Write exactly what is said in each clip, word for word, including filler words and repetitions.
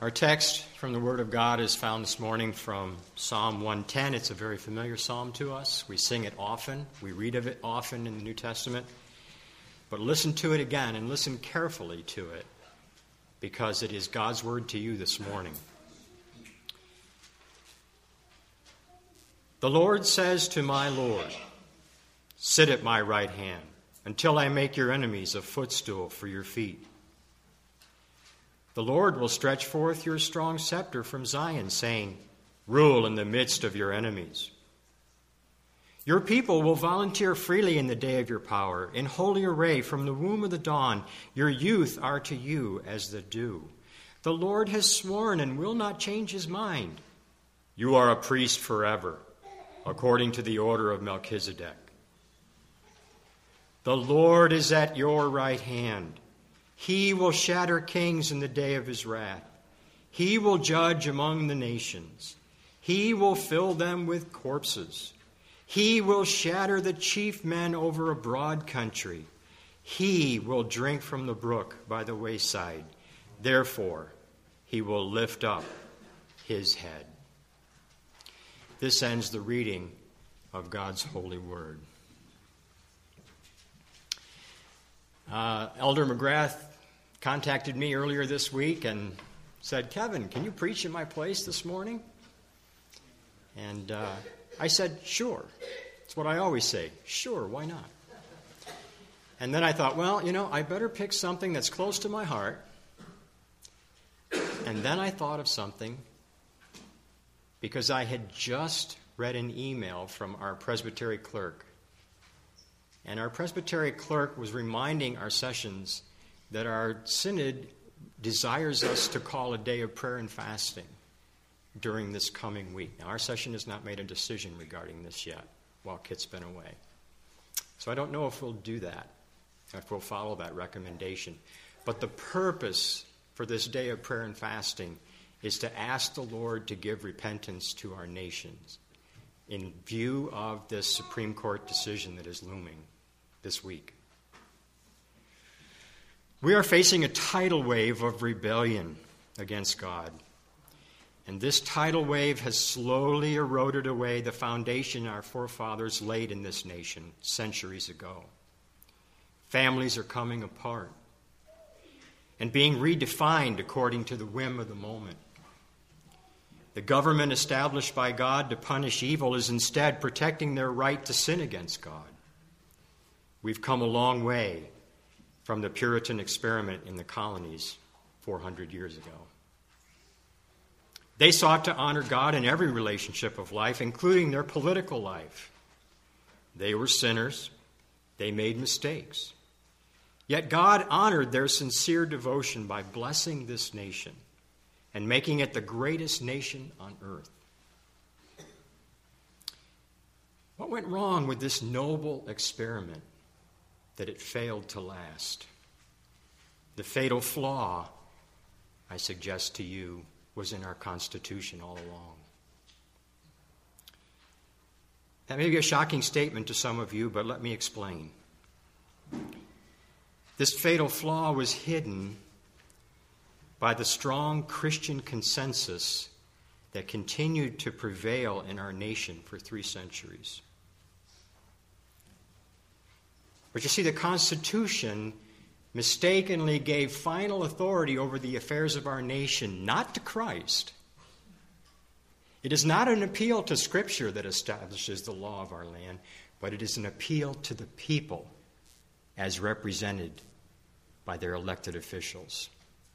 Our text from the Word of God is found this morning from Psalm one ten. It's a very familiar psalm to us. We sing it often. We read of it often in the New Testament. But listen to it again and listen carefully to it, because it is God's Word to you this morning. The Lord says to my Lord, "Sit at my right hand until I make your enemies a footstool for your feet." The Lord will stretch forth your strong scepter from Zion, saying, "Rule in the midst of your enemies." Your people will volunteer freely in the day of your power. In holy array from the womb of the dawn, your youth are to you as the dew. The Lord has sworn and will not change his mind. You are a priest forever, according to the order of Melchizedek. The Lord is at your right hand. He will shatter kings in the day of his wrath. He will judge among the nations. He will fill them with corpses. He will shatter the chief men over a broad country. He will drink from the brook by the wayside. Therefore, he will lift up his head. This ends the reading of God's holy word. Uh, Elder McGrath contacted me earlier this week and said, "Kevin, can you preach in my place this morning?" And uh, I said, "Sure." It's what I always say. Sure, why not? And then I thought, well, you know, I better pick something that's close to my heart. And then I thought of something, because I had just read an email from our presbytery clerk. And our presbytery clerk was reminding our sessions that our synod desires us to call a day of prayer and fasting during this coming week. Now, our session has not made a decision regarding this yet while Kit's been away. So I don't know if we'll do that, if we'll follow that recommendation. But the purpose for this day of prayer and fasting is to ask the Lord to give repentance to our nations in view of this Supreme Court decision that is looming this week. We are facing a tidal wave of rebellion against God. And this tidal wave has slowly eroded away the foundation our forefathers laid in this nation centuries ago. Families are coming apart and being redefined according to the whim of the moment. The government established by God to punish evil is instead protecting their right to sin against God. We've come a long way from the Puritan experiment in the colonies four hundred years ago. They sought to honor God in every relationship of life, including their political life. They were sinners. They made mistakes. Yet God honored their sincere devotion by blessing this nation and making it the greatest nation on earth. What went wrong with this noble experiment that it failed to last? The fatal flaw, I suggest to you, was in our Constitution all along. That may be a shocking statement to some of you, but let me explain. This fatal flaw was hidden by the strong Christian consensus that continued to prevail in our nation for three centuries. But you see, the Constitution mistakenly gave final authority over the affairs of our nation, not to Christ. It is not an appeal to Scripture that establishes the law of our land, but it is an appeal to the people as represented by their elected officials.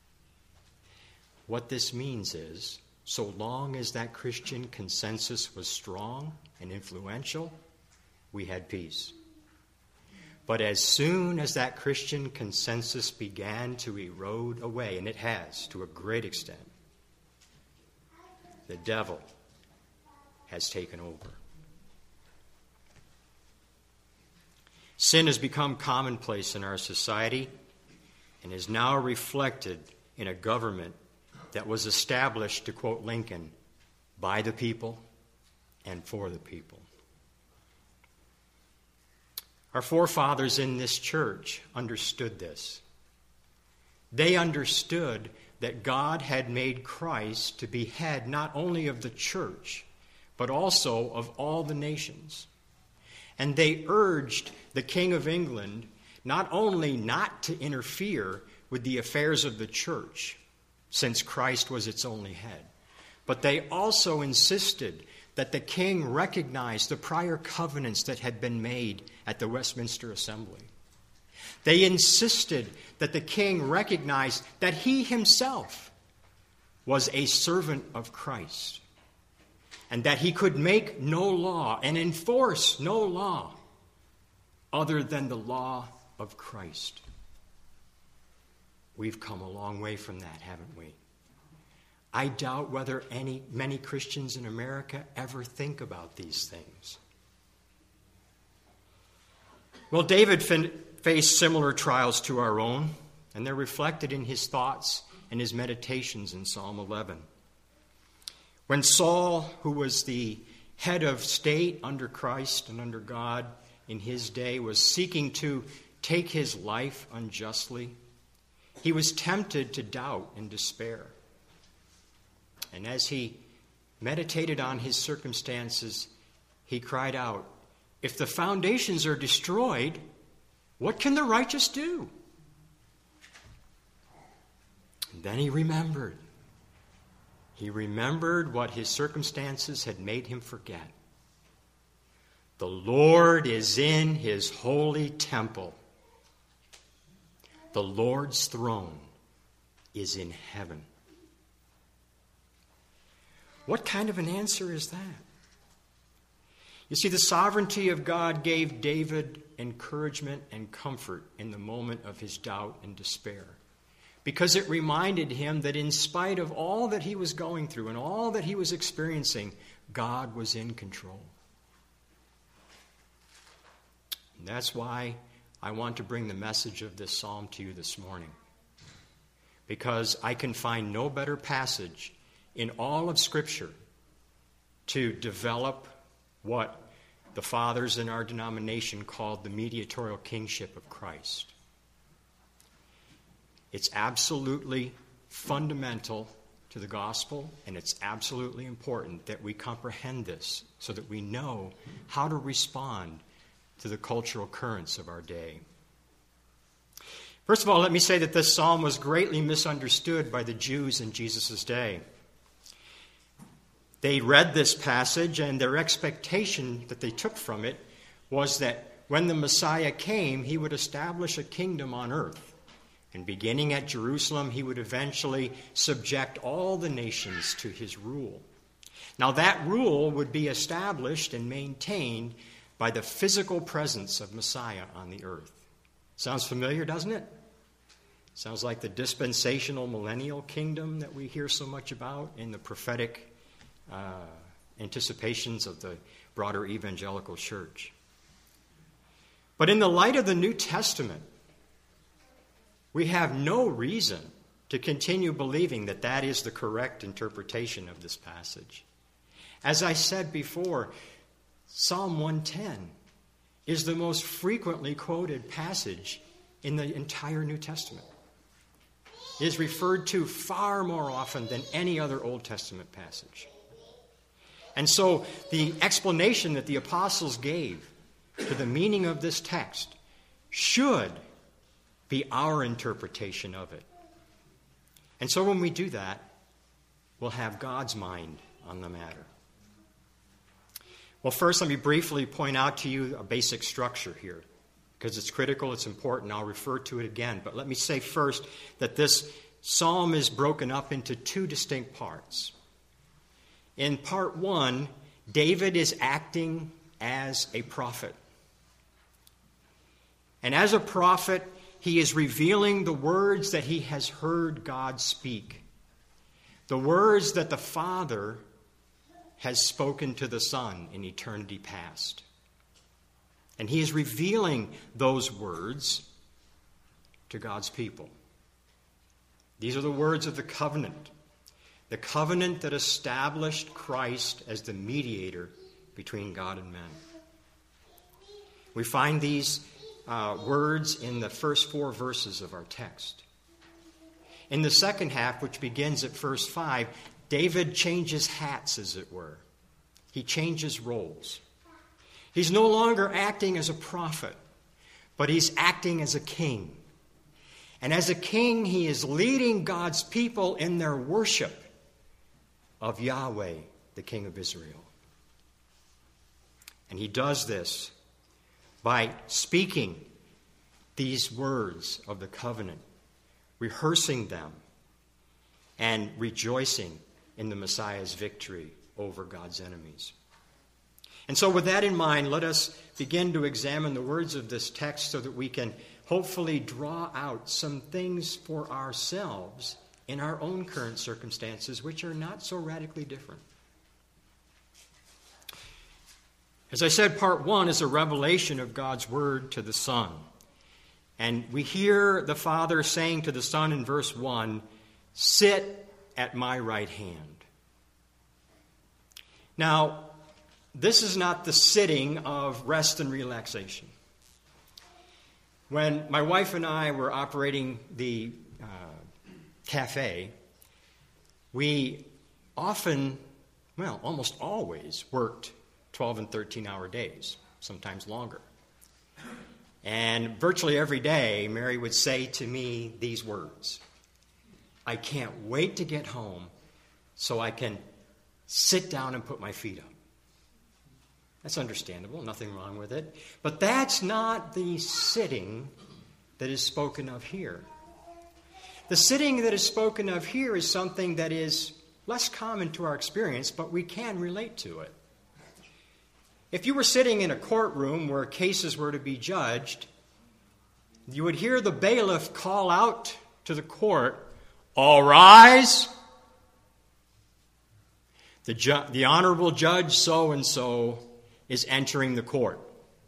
What this means is, so long as that Christian consensus was strong and influential, we had peace. But as soon as that Christian consensus began to erode away, and it has to a great extent, the devil has taken over. Sin has become commonplace in our society and is now reflected in a government that was established, to quote Lincoln, by the people and for the people. Our forefathers in this church understood this. They understood that God had made Christ to be head not only of the church, but also of all the nations. And they urged the King of England not only not to interfere with the affairs of the church, since Christ was its only head, but they also insisted that the king recognize the prior covenants that had been made at the Westminster Assembly. They insisted that the king recognize that he himself was a servant of Christ, and that he could make no law and enforce no law other than the law of Christ. We've come a long way from that, haven't we? I doubt whether any many Christians in America ever think about these things. Well, David fin- faced similar trials to our own, and they're reflected in his thoughts and his meditations in Psalm eleven. When Saul, who was the head of state under Christ and under God in his day, was seeking to take his life unjustly, he was tempted to doubt and despair. And as he meditated on his circumstances, he cried out, "If the foundations are destroyed, what can the righteous do?" And then he remembered. He remembered what his circumstances had made him forget. The Lord is in his holy temple. The Lord's throne is in heaven. What kind of an answer is that? You see, the sovereignty of God gave David encouragement and comfort in the moment of his doubt and despair, because it reminded him that in spite of all that he was going through and all that he was experiencing, God was in control. And that's why I want to bring the message of this psalm to you this morning, because I can find no better passage in all of Scripture to develop what the fathers in our denomination called the mediatorial kingship of Christ. It's absolutely fundamental to the gospel, and it's absolutely important that we comprehend this so that we know how to respond to the cultural currents of our day. First of all, let me say that this psalm was greatly misunderstood by the Jews in Jesus' day. They read this passage, and their expectation that they took from it was that when the Messiah came, he would establish a kingdom on earth. And beginning at Jerusalem, he would eventually subject all the nations to his rule. Now, that rule would be established and maintained by the physical presence of Messiah on the earth. Sounds familiar, doesn't it? Sounds like the dispensational millennial kingdom that we hear so much about in the prophetic Uh, anticipations of the broader evangelical church. But in the light of the New Testament, we have no reason to continue believing that that is the correct interpretation of this passage. As I said before, Psalm one ten is the most frequently quoted passage in the entire New Testament. It is referred to far more often than any other Old Testament passage. And so the explanation that the apostles gave to the meaning of this text should be our interpretation of it. And so when we do that, we'll have God's mind on the matter. Well, first, let me briefly point out to you a basic structure here, because it's critical, it's important. I'll refer to it again. But let me say first that this psalm is broken up into two distinct parts. In part one, David is acting as a prophet. And as a prophet, he is revealing the words that he has heard God speak. The words that the Father has spoken to the Son in eternity past. And he is revealing those words to God's people. These are the words of the covenant. The covenant that established Christ as the mediator between God and men. We find these uh, words in the first four verses of our text. In the second half, which begins at verse five, David changes hats, as it were. He changes roles. He's no longer acting as a prophet, but he's acting as a king. And as a king, he is leading God's people in their worship of Yahweh, the King of Israel. And he does this by speaking these words of the covenant, rehearsing them, and rejoicing in the Messiah's victory over God's enemies. And so with that in mind, let us begin to examine the words of this text so that we can hopefully draw out some things for ourselves in our own current circumstances, which are not so radically different. As I said, part one is a revelation of God's word to the Son. And we hear the Father saying to the Son in verse one, "Sit at my right hand." Now, this is not the sitting of rest and relaxation. When my wife and I were operating the uh, cafe, we often, well, almost always worked twelve and thirteen-hour days, sometimes longer. And virtually every day, Mary would say to me these words, "I can't wait to get home so I can sit down and put my feet up." That's understandable, nothing wrong with it. But that's not the sitting that is spoken of here. The sitting that is spoken of here is something that is less common to our experience, but we can relate to it. If you were sitting in a courtroom where cases were to be judged, you would hear the bailiff call out to the court, "All rise. The, ju- the Honorable Judge so-and-so is entering the court."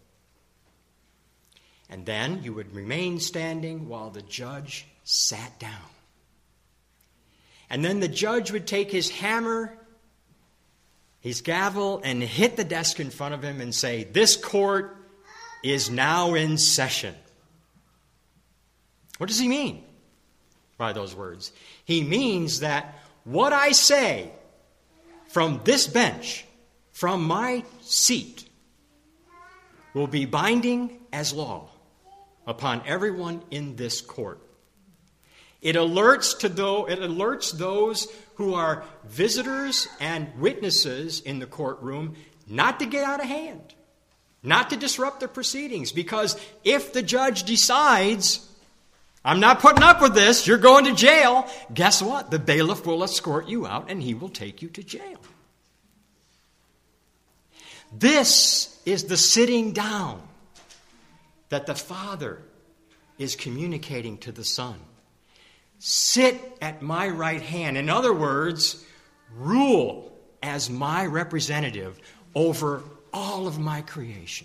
And then you would remain standing while the judge sat down. And then the judge would take his hammer, his gavel, and hit the desk in front of him and say, "This court is now in session." What does he mean by those words? He means that what I say from this bench, from my seat, will be binding as law upon everyone in this court. It alerts to those, it alerts those who are visitors and witnesses in the courtroom not to get out of hand, not to disrupt the proceedings, because if the judge decides, "I'm not putting up with this, you're going to jail," guess what? The bailiff will escort you out and he will take you to jail. This is the sitting down that the Father is communicating to the Son. Sit at my right hand. In other words, rule as my representative over all of my creation.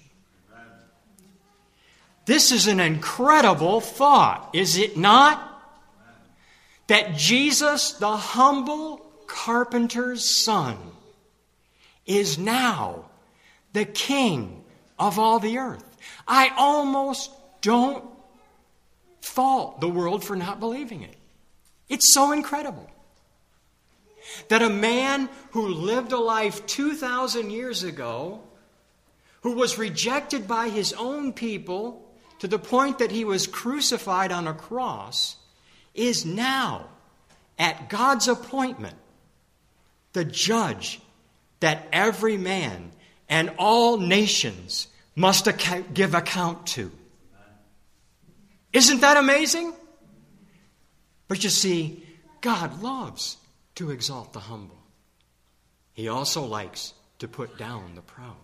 This is an incredible thought, is it not? That Jesus, the humble carpenter's son, is now the king of all the earth. I almost don't fault the world for not believing it. It's so incredible that a man who lived a life two thousand years ago, who was rejected by his own people to the point that he was crucified on a cross, is now, at God's appointment, the judge that every man and all nations must ac- give account to. Isn't that amazing? But you see, God loves to exalt the humble. He also likes to put down the proud.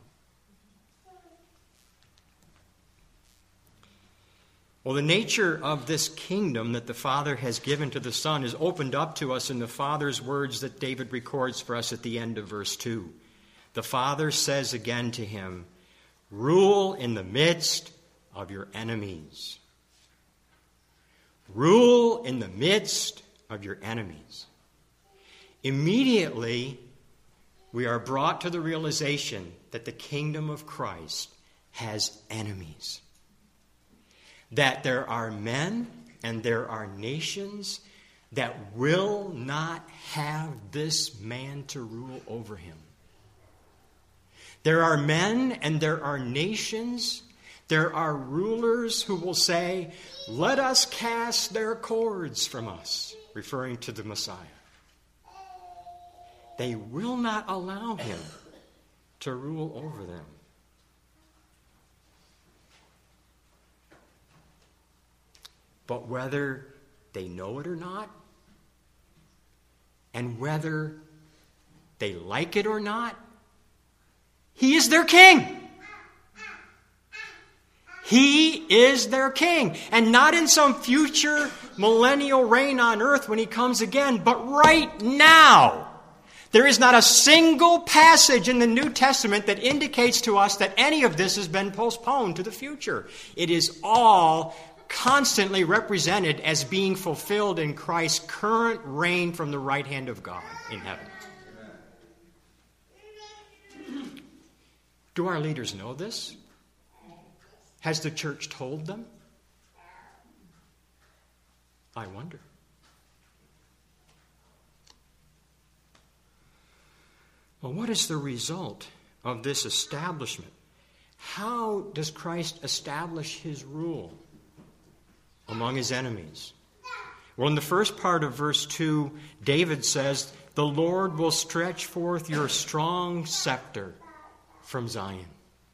Well, the nature of this kingdom that the Father has given to the Son is opened up to us in the Father's words that David records for us at the end of verse two. The Father says again to him, "Rule in the midst of your enemies." Rule in the midst of your enemies. Immediately, we are brought to the realization that the kingdom of Christ has enemies. That there are men and there are nations that will not have this man to rule over him. There are men and there are nations, there are rulers who will say, "Let us cast their cords from us," referring to the Messiah. They will not allow him to rule over them. But whether they know it or not, and whether they like it or not, he is their king. He is their king. And not in some future millennial reign on earth when he comes again, but right now. There is not a single passage in the New Testament that indicates to us that any of this has been postponed to the future. It is all constantly represented as being fulfilled in Christ's current reign from the right hand of God in heaven. Do our leaders know this? Has the church told them? I wonder. Well, what is the result of this establishment? How does Christ establish his rule among his enemies? Well, in the first part of verse two, David says, "The Lord will stretch forth your strong scepter from Zion."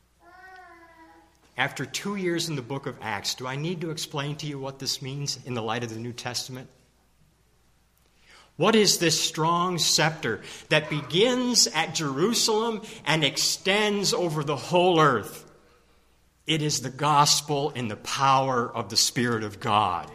After two years in the book of Acts, do I need to explain to you what this means in the light of the New Testament? What is this strong scepter that begins at Jerusalem and extends over the whole earth? It is the gospel in the power of the Spirit of God.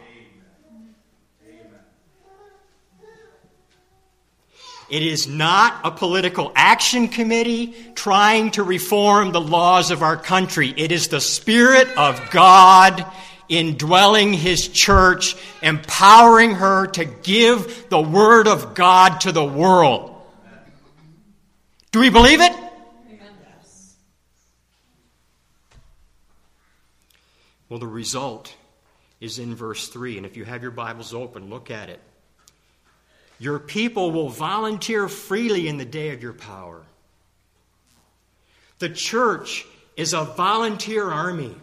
It is not a political action committee trying to reform the laws of our country. It is the Spirit of God indwelling his church, empowering her to give the word of God to the world. Do we believe it? Yes. Well, the result is in verse three, and if you have your Bibles open, look at it. Your people will volunteer freely in the day of your power. The church is a volunteer army.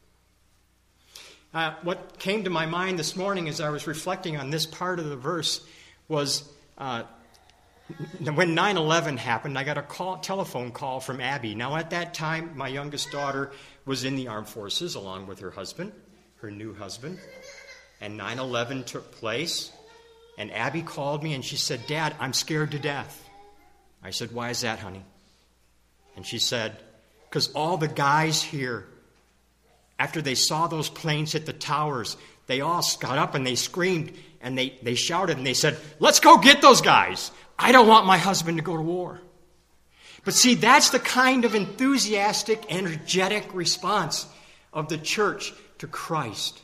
Uh, what came to my mind this morning as I was reflecting on this part of the verse was uh, when nine eleven happened, I got a call, telephone call from Abby. Now, at that time, my youngest daughter was in the armed forces along with her husband, her new husband, and nine eleven took place. And Abby called me and she said, "Dad, I'm scared to death." I said, "Why is that, honey?" And she said, "Because all the guys here, after they saw those planes hit the towers, they all got up and they screamed and they, they shouted and they said, 'Let's go get those guys. I don't want my husband to go to war.'" But see, that's the kind of enthusiastic, energetic response of the church to Christ.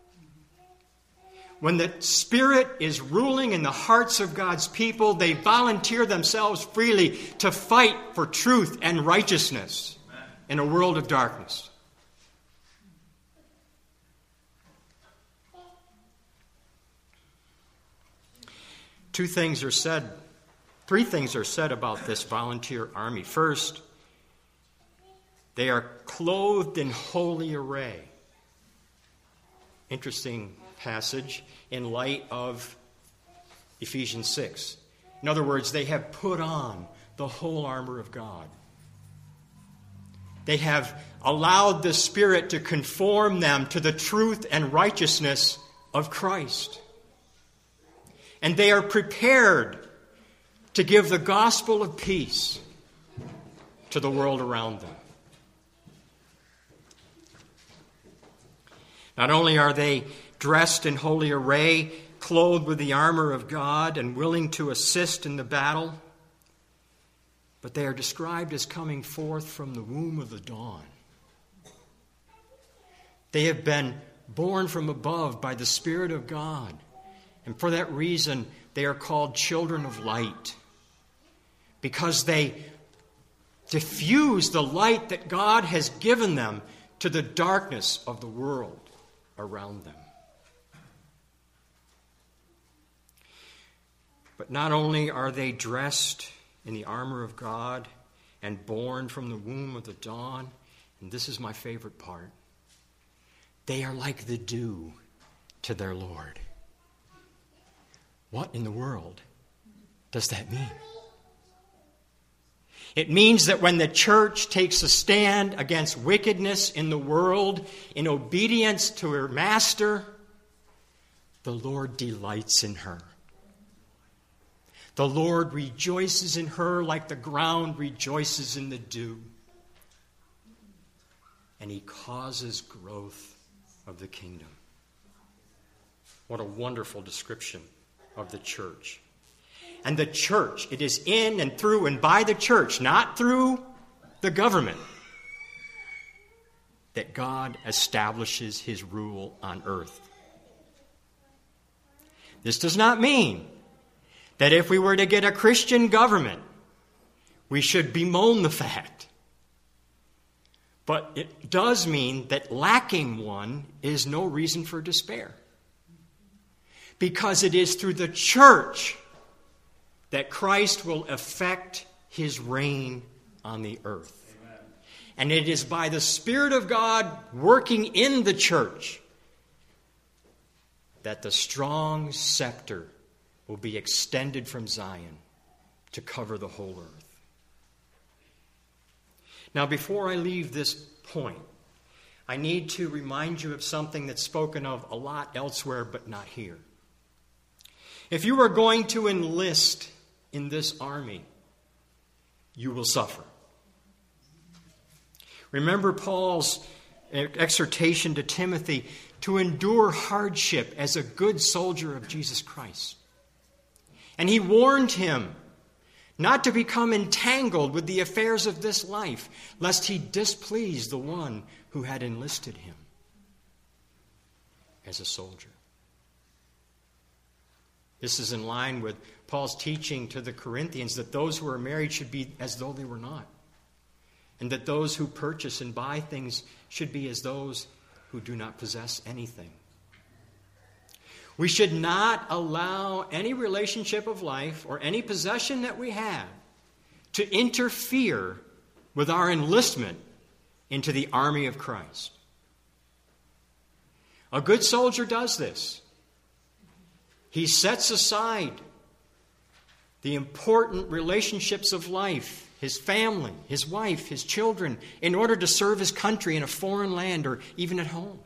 When the Spirit is ruling in the hearts of God's people, they volunteer themselves freely to fight for truth and righteousness in a world of darkness. Two things are said, three things are said about this volunteer army. First, they are clothed in holy array. Interesting passage in light of Ephesians six. In other words, they have put on the whole armor of God. They have allowed the Spirit to conform them to the truth and righteousness of Christ. And they are prepared to give the gospel of peace to the world around them. Not only are they dressed in holy array, clothed with the armor of God, and willing to assist in the battle, but they are described as coming forth from the womb of the dawn. They have been born from above by the Spirit of God, and for that reason they are called children of light, because they diffuse the light that God has given them to the darkness of the world around them. But not only are they dressed in the armor of God and born from the womb of the dawn, and this is my favorite part, they are like the dew to their Lord. What in the world does that mean? It means that when the church takes a stand against wickedness in the world in obedience to her master, the Lord delights in her. The Lord rejoices in her like the ground rejoices in the dew. And he causes growth of the kingdom. What a wonderful description of the church. And the church, it is in and through and by the church, not through the government, that God establishes his rule on earth. This does not mean that if we were to get a Christian government, we should bemoan the fact. But it does mean that lacking one is no reason for despair. Because it is through the church that Christ will effect his reign on the earth. Amen. And it is by the Spirit of God working in the church that the strong scepter will be extended from Zion to cover the whole earth. Now, before I leave this point, I need to remind you of something that's spoken of a lot elsewhere, but not here. If you are going to enlist in this army, you will suffer. Remember Paul's exhortation to Timothy to endure hardship as a good soldier of Jesus Christ. And he warned him not to become entangled with the affairs of this life, lest he displease the one who had enlisted him as a soldier. This is in line with Paul's teaching to the Corinthians that those who are married should be as though they were not, and that those who purchase and buy things should be as those who do not possess anything. We should not allow any relationship of life or any possession that we have to interfere with our enlistment into the army of Christ. A good soldier does this. He sets aside the important relationships of life, his family, his wife, his children, in order to serve his country in a foreign land or even at home.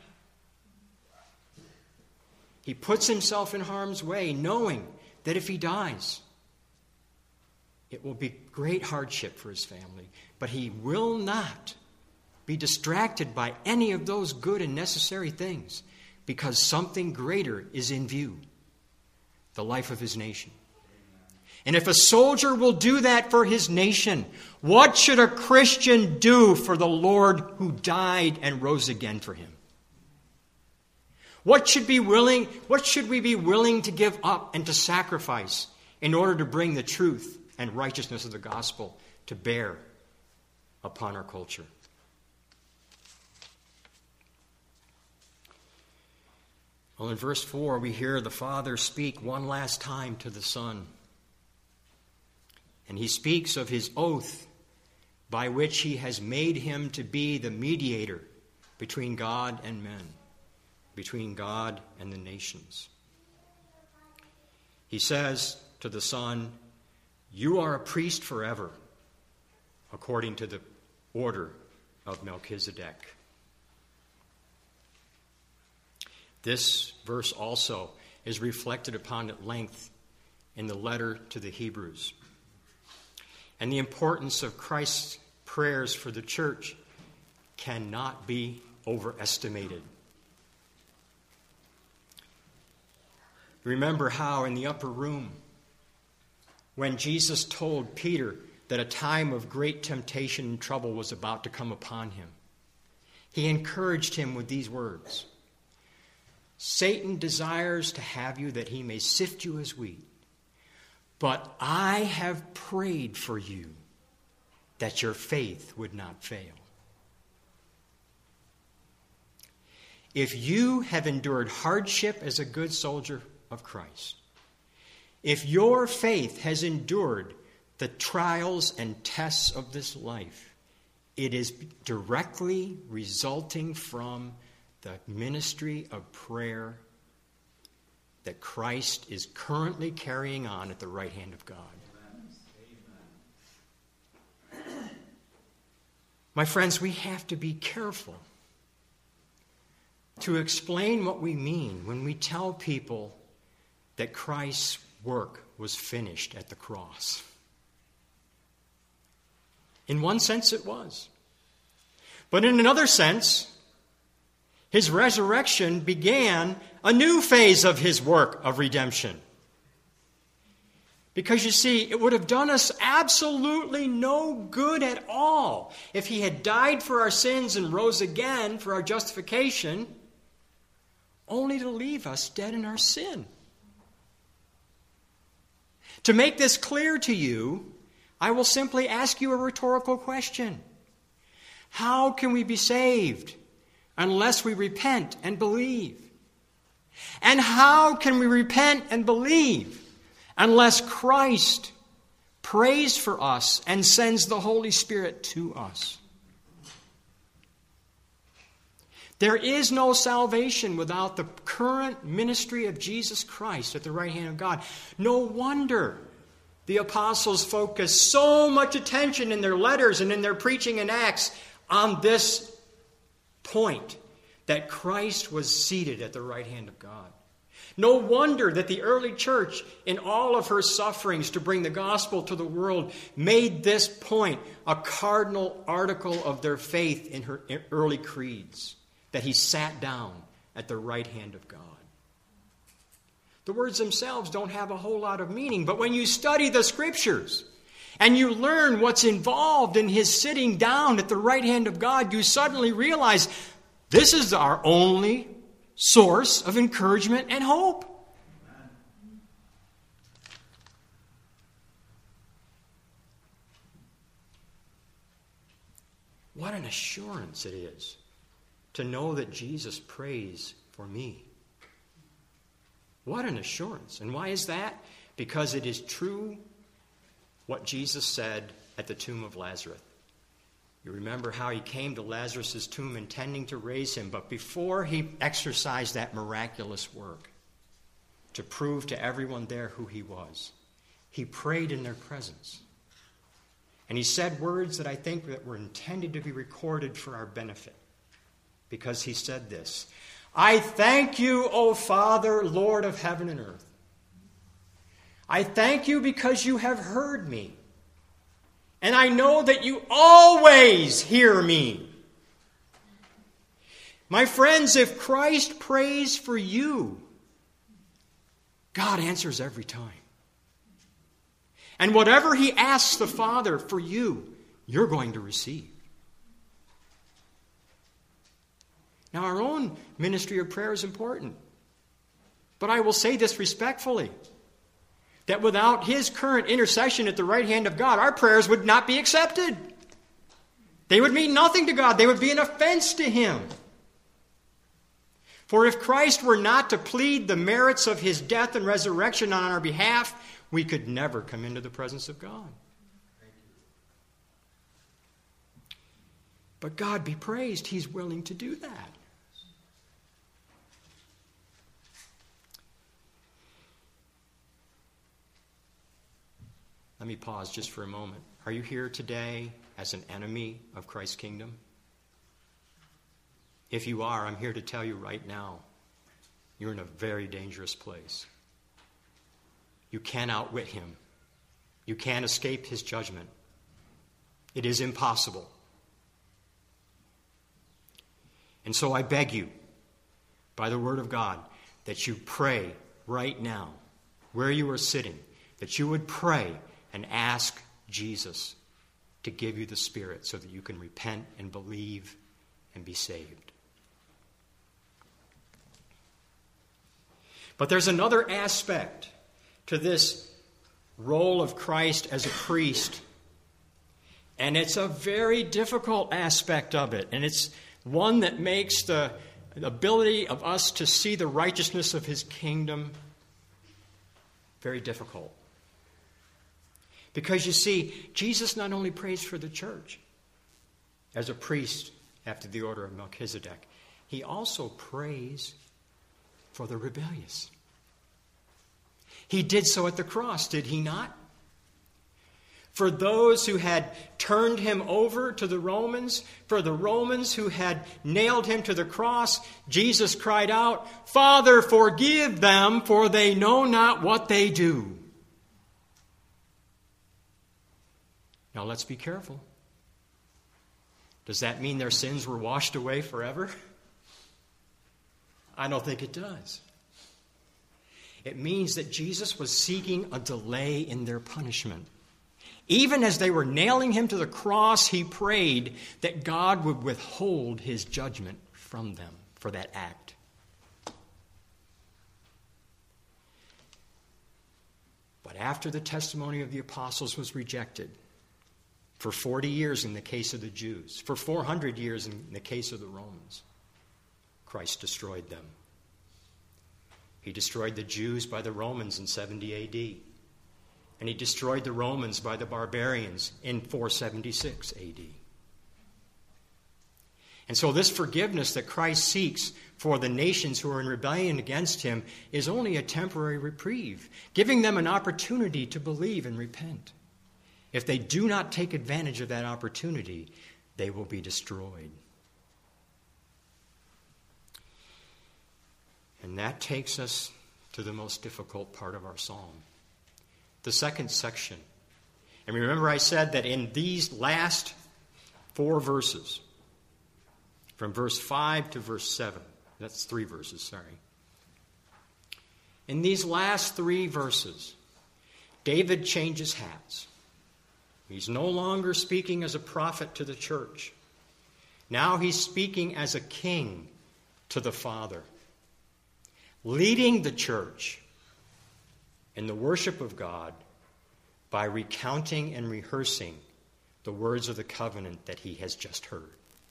He puts himself in harm's way, knowing that if he dies, it will be great hardship for his family. But he will not be distracted by any of those good and necessary things, because something greater is in view, the life of his nation. And if a soldier will do that for his nation, what should a Christian do for the Lord who died and rose again for him? What should be willing, what should we be willing to give up and to sacrifice in order to bring the truth and righteousness of the gospel to bear upon our culture? Well, in verse four, we hear the Father speak one last time to the Son. And he speaks of his oath by which he has made him to be the mediator between God and men, between God and the nations. He says to the Son, "You are a priest forever, according to the order of Melchizedek." This verse also is reflected upon at length in the letter to the Hebrews. And the importance of Christ's prayers for the church cannot be overestimated. Remember how in the upper room, when Jesus told Peter that a time of great temptation and trouble was about to come upon him, he encouraged him with these words: "Satan desires to have you that he may sift you as wheat. But I have prayed for you that your faith would not fail." If you have endured hardship as a good soldier of Christ, If your faith has endured the trials and tests of this life, it is directly resulting from the ministry of prayer that Christ is currently carrying on at the right hand of God. Amen. My friends, we have to be careful to explain what we mean when we tell people that Christ's work was finished at the cross. In one sense, it was. But in another sense, his resurrection began a new phase of his work of redemption. Because you see, it would have done us absolutely no good at all if he had died for our sins and rose again for our justification, only to leave us dead in our sin. To make this clear to you, I will simply ask you a rhetorical question. How can we be saved unless we repent and believe? And how can we repent and believe unless Christ prays for us and sends the Holy Spirit to us? There is no salvation without the current ministry of Jesus Christ at the right hand of God. No wonder the apostles focused so much attention in their letters and in their preaching in Acts on this point, that Christ was seated at the right hand of God. No wonder that the early church, in all of her sufferings to bring the gospel to the world, made this point a cardinal article of their faith in her early creeds, that he sat down at the right hand of God. The words themselves don't have a whole lot of meaning, but when you study the Scriptures and you learn what's involved in his sitting down at the right hand of God, you suddenly realize this is our only source of encouragement and hope. What an assurance it is to know that Jesus prays for me. What an assurance. And why is that? Because it is true what Jesus said at the tomb of Lazarus. You remember how he came to Lazarus' tomb intending to raise him, but before he exercised that miraculous work to prove to everyone there who he was, he prayed in their presence. And he said words that I think that were intended to be recorded for our benefit. Because he said this, I thank you, O Father, Lord of heaven and earth. I thank you because you have heard me. And I know that you always hear me. My friends, if Christ prays for you, God answers every time. And whatever he asks the Father for you, you're going to receive. Now, our own ministry of prayer is important. But I will say this respectfully, that without his current intercession at the right hand of God, our prayers would not be accepted. They would mean nothing to God. They would be an offense to him. For if Christ were not to plead the merits of his death and resurrection on our behalf, we could never come into the presence of God. But God be praised, he's willing to do that. Let me pause just for a moment. Are you here today as an enemy of Christ's kingdom? If you are, I'm here to tell you right now, you're in a very dangerous place. You can't outwit him. You can't escape his judgment. It is impossible. And so I beg you, by the word of God, that you pray right now, where you are sitting, that you would pray and ask Jesus to give you the Spirit so that you can repent and believe and be saved. But there's another aspect to this role of Christ as a priest, and it's a very difficult aspect of it, and it's one that makes the ability of us to see the righteousness of his kingdom very difficult. Because you see, Jesus not only prays for the church as a priest after the order of Melchizedek, he also prays for the rebellious. He did so at the cross, did he not? For those who had turned him over to the Romans, for the Romans who had nailed him to the cross, Jesus cried out, "Father, forgive them, for they know not what they do." Now let's be careful. Does that mean their sins were washed away forever? I don't think it does. It means that Jesus was seeking a delay in their punishment. Even as they were nailing him to the cross, he prayed that God would withhold his judgment from them for that act. But after the testimony of the apostles was rejected, for forty years in the case of the Jews, for four hundred years in the case of the Romans, Christ destroyed them. He destroyed the Jews by the Romans in seventy A D. And he destroyed the Romans by the barbarians in four seventy-six A D. And so this forgiveness that Christ seeks for the nations who are in rebellion against him is only a temporary reprieve, giving them an opportunity to believe and repent. If they do not take advantage of that opportunity, they will be destroyed. And that takes us to the most difficult part of our psalm, the second section. And remember, I said that in these last four verses, from verse five to verse seven, that's three verses, sorry. In these last three verses, David changes hats. He's no longer speaking as a prophet to the church. Now he's speaking as a king to the Father, leading the church in the worship of God by recounting and rehearsing the words of the covenant that he has just heard.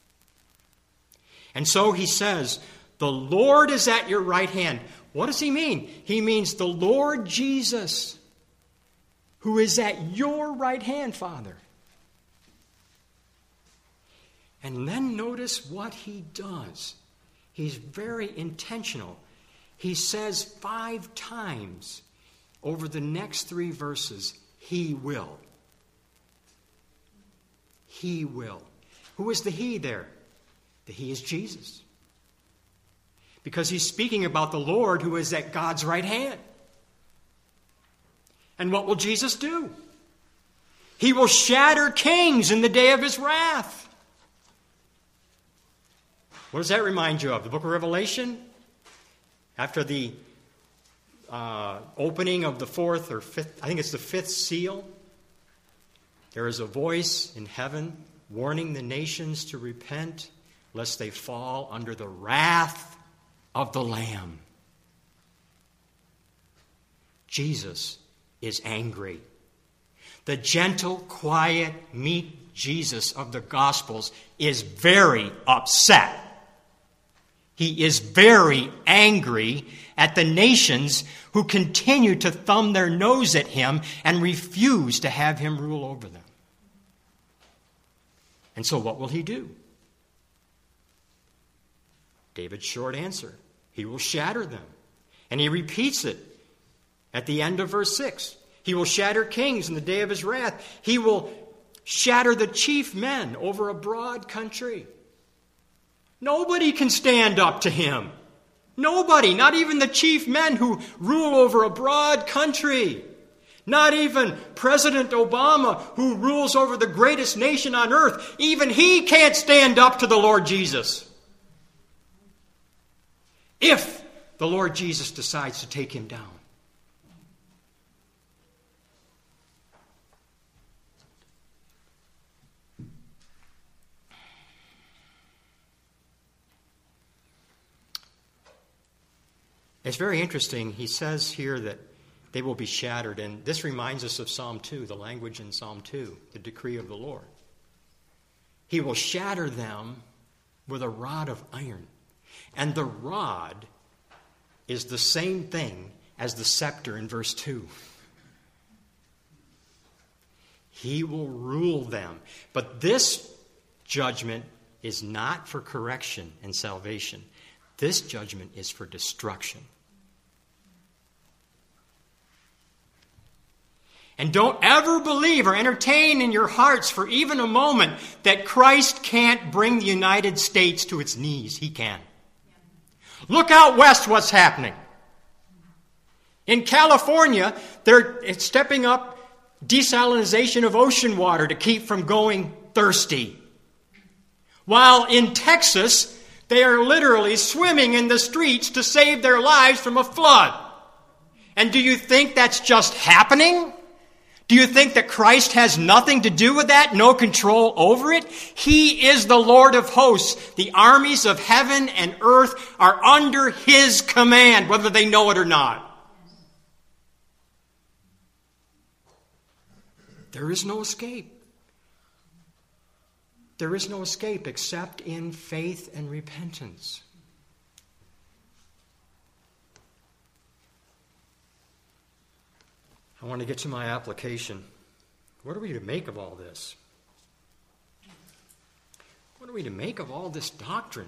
And so he says, "The Lord is at your right hand." What does he mean? He means the Lord Jesus, who is at your right hand, Father. And then notice what he does. He's very intentional. He says five times over the next three verses, "He will." He will. Who is the he there? The he is Jesus. Because he's speaking about the Lord who is at God's right hand. And what will Jesus do? He will shatter kings in the day of his wrath. What does that remind you of? The book of Revelation? After the uh, opening of the fourth or fifth, I think it's the fifth seal, there is a voice in heaven warning the nations to repent, lest they fall under the wrath of the Lamb. Jesus is angry. The gentle, quiet, meek Jesus of the Gospels is very upset. He is very angry at the nations who continue to thumb their nose at him and refuse to have him rule over them. And so what will he do? David's short answer: he will shatter them. And he repeats it at the end of verse six. He will shatter kings in the day of his wrath. He will shatter the chief men over a broad country. Nobody can stand up to him. Nobody, not even the chief men who rule over a broad country. Not even President Obama, who rules over the greatest nation on earth. Even he can't stand up to the Lord Jesus. If the Lord Jesus decides to take him down. It's very interesting. He says here that they will be shattered. And this reminds us of Psalm two, the language in Psalm two, the decree of the Lord. He will shatter them with a rod of iron. And the rod is the same thing as the scepter in verse two. He will rule them. But this judgment is not for correction and salvation. This judgment is for destruction. And don't ever believe or entertain in your hearts for even a moment that Christ can't bring the United States to its knees. He can. Look out west what's happening. In California, they're stepping up desalination of ocean water to keep from going thirsty. While in Texas, they are literally swimming in the streets to save their lives from a flood. And do you think that's just happening? Do you think that Christ has nothing to do with that, no control over it? He is the Lord of hosts. The armies of heaven and earth are under His command, whether they know it or not. There is no escape. There is no escape except in faith and repentance. I want to get to my application. What are we to make of all this? What are we to make of all this doctrine?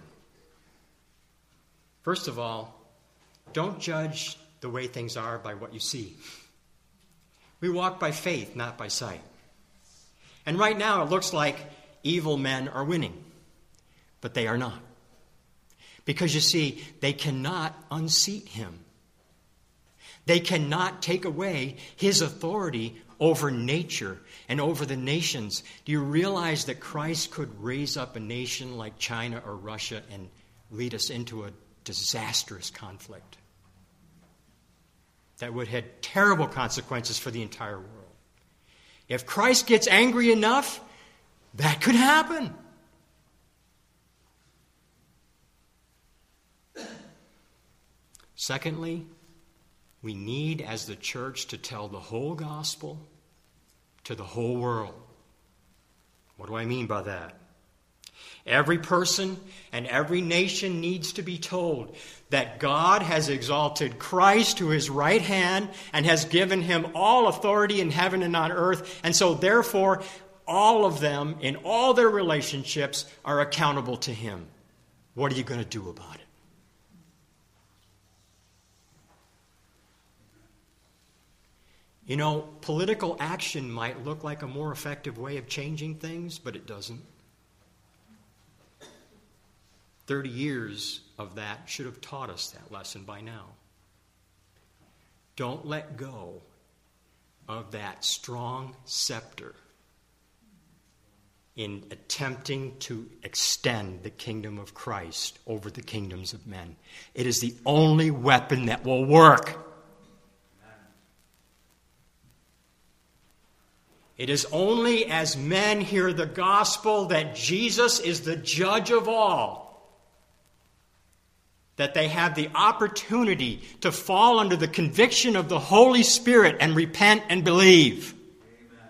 First of all, don't judge the way things are by what you see. We walk by faith, not by sight. And right now it looks like evil men are winning, but they are not. Because you see, they cannot unseat Him. They cannot take away His authority over nature and over the nations. Do you realize that Christ could raise up a nation like China or Russia and lead us into a disastrous conflict that would have terrible consequences for the entire world? If Christ gets angry enough, that could happen. Secondly, we need, as the church, to tell the whole gospel to the whole world. What do I mean by that? Every person and every nation needs to be told that God has exalted Christ to His right hand and has given Him all authority in heaven and on earth. And so, therefore, all of them, in all their relationships, are accountable to Him. What are you going to do about it? You know, political action might look like a more effective way of changing things, but it doesn't. Thirty years of that should have taught us that lesson by now. Don't let go of that strong scepter in attempting to extend the kingdom of Christ over the kingdoms of men. It is the only weapon that will work. It is only as men hear the gospel that Jesus is the judge of all that they have the opportunity to fall under the conviction of the Holy Spirit and repent and believe. Amen.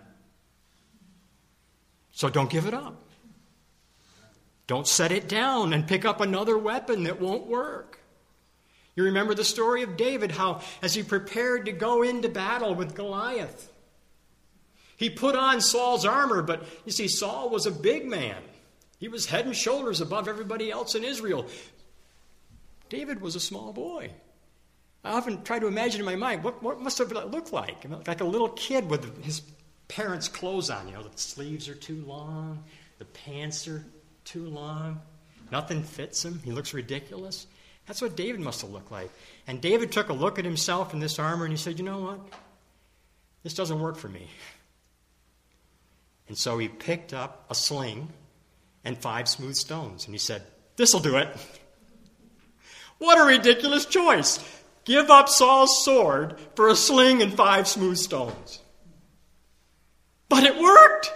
So don't give it up. Don't set it down and pick up another weapon that won't work. You remember the story of David, how as he prepared to go into battle with Goliath, he put on Saul's armor, but you see, Saul was a big man. He was head and shoulders above everybody else in Israel. David was a small boy. I often try to imagine in my mind, what, what must it look like? Like a little kid with his parents' clothes on. You know, the sleeves are too long, the pants are too long, nothing fits him. He looks ridiculous. That's what David must have looked like. And David took a look at himself in this armor and he said, you know what? This doesn't work for me. And so he picked up a sling and five smooth stones. And he said, this'll do it. What a ridiculous choice. Give up Saul's sword for a sling and five smooth stones. But it worked.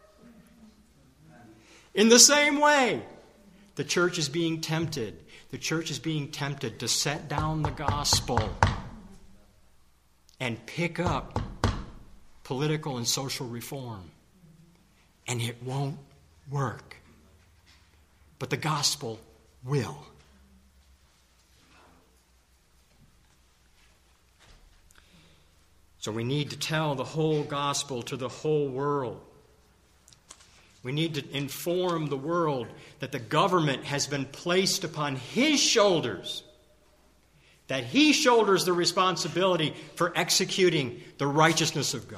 In the same way, the church is being tempted. The church is being tempted to set down the gospel and pick up political and social reform. And it won't work. But the gospel will. So we need to tell the whole gospel to the whole world. We need to inform the world that the government has been placed upon his shoulders, that he shoulders the responsibility for executing the righteousness of God.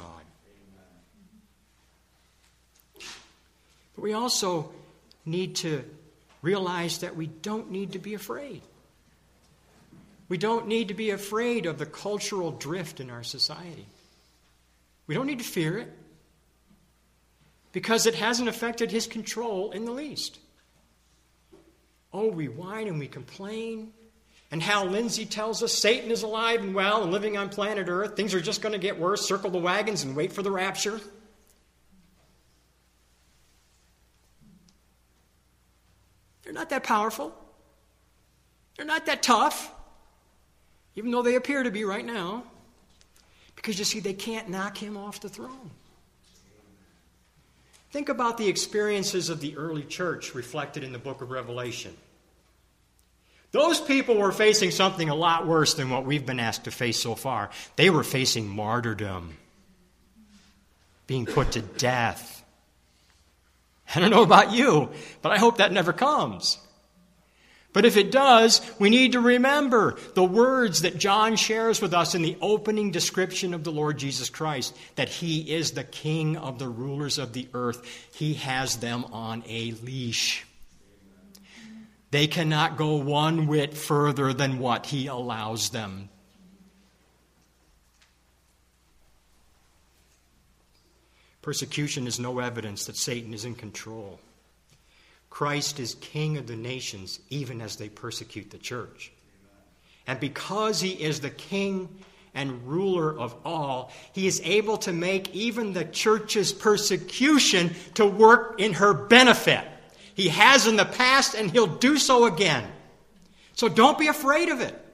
But we also need to realize that we don't need to be afraid. We don't need to be afraid of the cultural drift in our society. We don't need to fear it, because it hasn't affected his control in the least. Oh, we whine and we complain. And Hal Lindsey tells us Satan is alive and well and living on planet Earth. Things are just going to get worse. Circle the wagons and wait for the rapture. They're not that powerful. They're not that tough, even though they appear to be right now. Because you see, they can't knock him off the throne. Think about the experiences of the early church reflected in the book of Revelation. Those people were facing something a lot worse than what we've been asked to face so far. They were facing martyrdom, being put to death. I don't know about you, but I hope that never comes. But if it does, we need to remember the words that John shares with us in the opening description of the Lord Jesus Christ, that he is the King of the rulers of the earth. He has them on a leash. They cannot go one whit further than what he allows them. Persecution is no evidence that Satan is in control. Christ is King of the nations, even as they persecute the church. And because he is the King and ruler of all, he is able to make even the church's persecution to work in her benefit. He has in the past, and he'll do so again. So don't be afraid of it.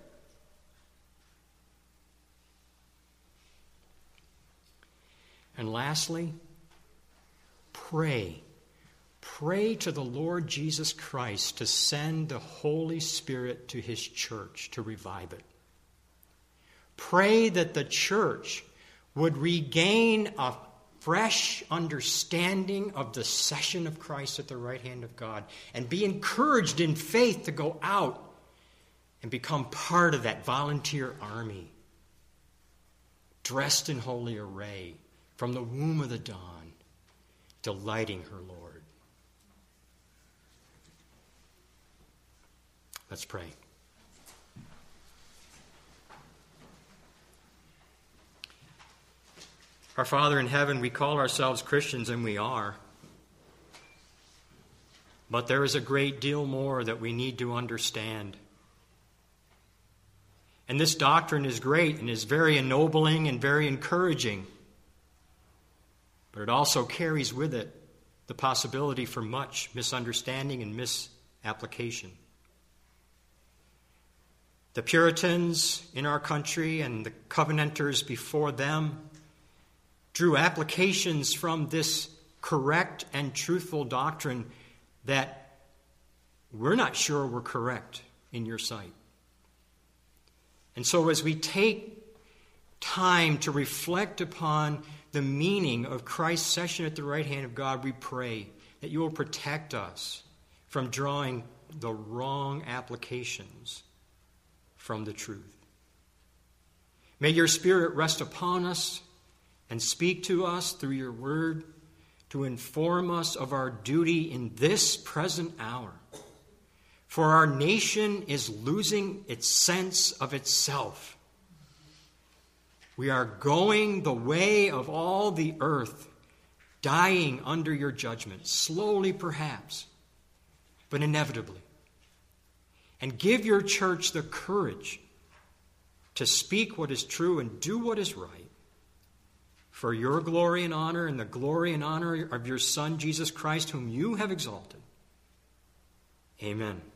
And lastly, pray. Pray to the Lord Jesus Christ to send the Holy Spirit to his church to revive it. Pray that the church would regain a fresh understanding of the session of Christ at the right hand of God and be encouraged in faith to go out and become part of that volunteer army, dressed in holy array from the womb of the dawn, delighting her Lord. Let's pray. Our Father in heaven, we call ourselves Christians, and we are. But there is a great deal more that we need to understand. And this doctrine is great and is very ennobling and very encouraging. But it also carries with it the possibility for much misunderstanding and misapplication. The Puritans in our country and the Covenanters before them drew applications from this correct and truthful doctrine that we're not sure were correct in your sight. And so as we take time to reflect upon the meaning of Christ's session at the right hand of God, we pray that you will protect us from drawing the wrong applications from the truth. May your Spirit rest upon us and speak to us through your word to inform us of our duty in this present hour. For our nation is losing its sense of itself. We are going the way of all the earth, dying under your judgment, slowly perhaps, but inevitably. And give your church the courage to speak what is true and do what is right, for your glory and honor and the glory and honor of your Son, Jesus Christ, whom you have exalted. Amen.